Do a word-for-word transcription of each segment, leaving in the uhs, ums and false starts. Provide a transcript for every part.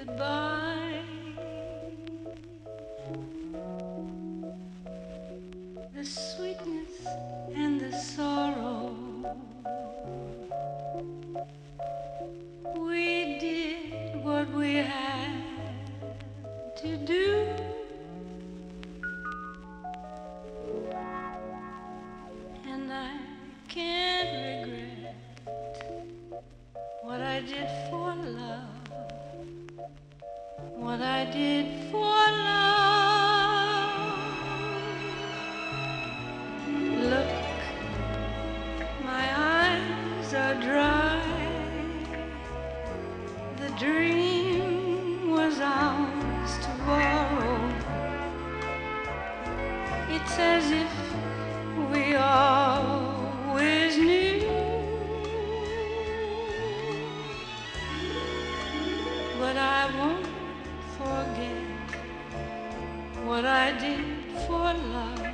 goodbye. The sweetness and the sorrow. We did what we had to do. And I can't regret what I did for love, what I did for love. Look, my eyes are dry. The dream was ours to borrow. It's as if we always knew. But I won't forget what I did for love,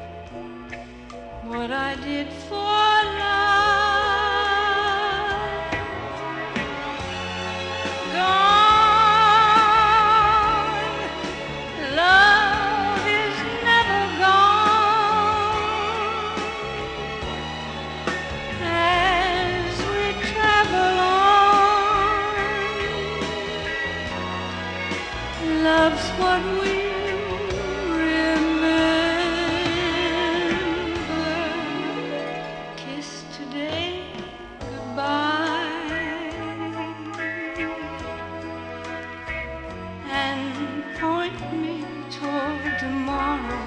what I did for love. Gone, love is never gone. As we travel on, love's what we remember. Kiss today goodbye and point me toward tomorrow.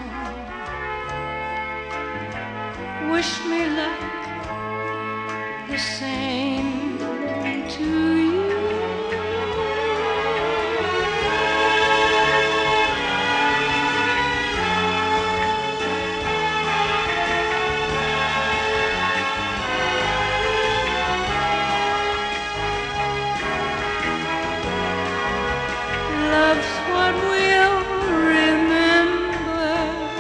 Wish me luck, the same to you. Love's what we'll remember.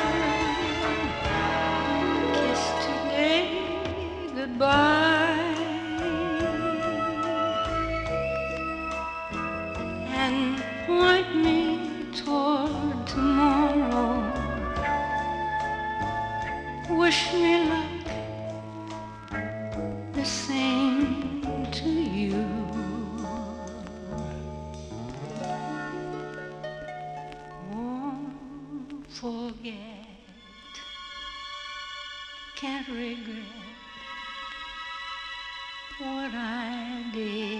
Kiss today goodbye and point me toward tomorrow. Wish me luck, the same to you. Won't forget, can't regret what I did